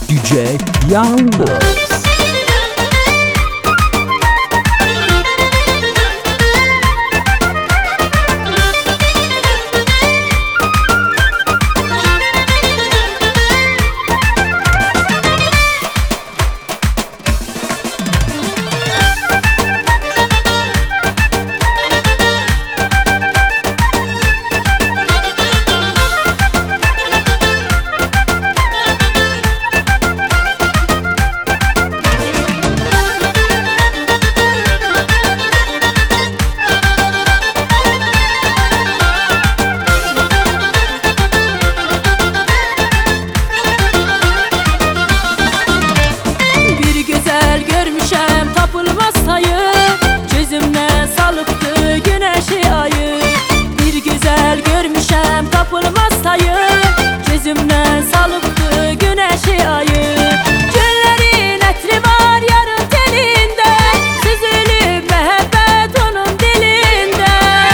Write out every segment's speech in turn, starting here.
DJ Yalnız. Tapılmaz sayı, gözümden salıptı güneşi ayı. Güllerin etri var yarın telinde, süzülüp mehabbet onun dilinde.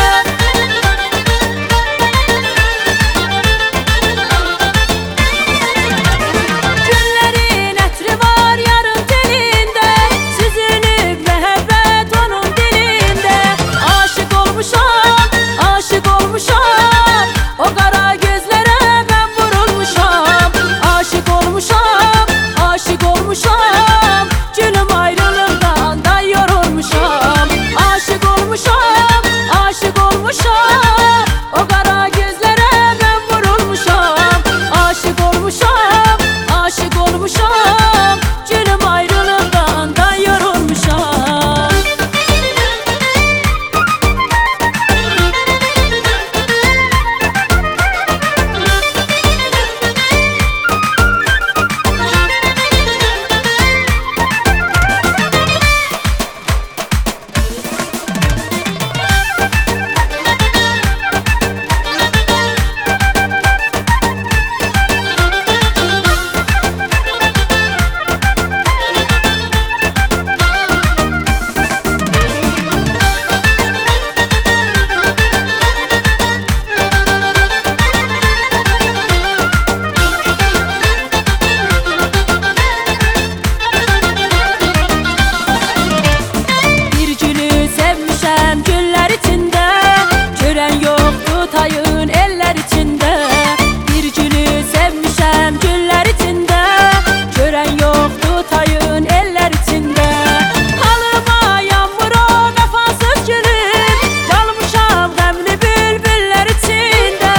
Güllerin etri var yarın telinde, süzülüp mehabbet onun dilinde. Aşık olmuşam, aşık olmuşam, o kara gözlere ben vurulmuşam. Aşık olmuşam, aşık olmuşam, gülüm ayrılığından da yorulmuşam. Aşık olmuşam, aşık olmuşam, o kara gözlere ben vurulmuşam. Aşık olmuşam, aşık olmuşam, gülüm ayrılığından da yorulmuşam. Güller içinde, gören yoktu tayın eller içinde. Bir gülü sevmişem güller içinde, gören yoktu tayın eller içinde. Halıma yağmur o vefasız gülüm, kalmışam gemli bülbüller içinde.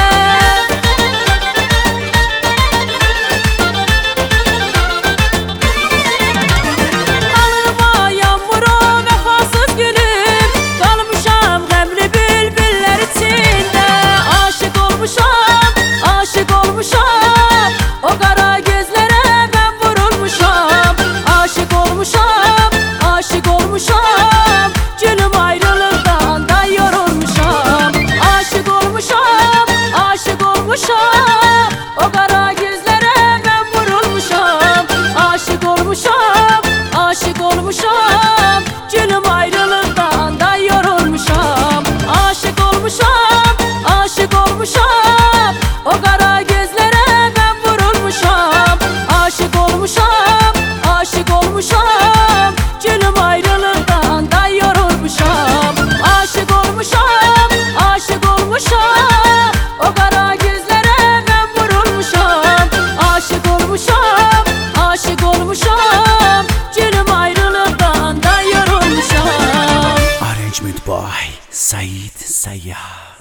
Halıma yağmur o vefasız gülüm, kalmışam gemli bülbüller içinde. Aşık olmuşam, aşık olmuşam, o kara gözlere ben vurulmuşam. Aşık olmuşam, aşık olmuşam, gülüm ayrılıktan da yorulmuşam. Aşık olmuşam, aşık olmuşam, o kara gözlere ben vurulmuşam. Aşık olmuşam, aşık olmuşam, gülüm ayrılıktan da yorulmuşam. Aşık olmuşam, aşık olmuşam, o kara gözlere ben vurulmuşam. Aşık olmuşam, aşık olmuşam, gülüm ayrılıktan da yorulmuşam. Aşık olmuşam, aşık olmuşam, o kara gözlere ben vurulmuşam. Aşık olmuşam, aşık olmuşam, gülüm ayrılıktan da yorulmuşam. Arrangement by Said Sayyar.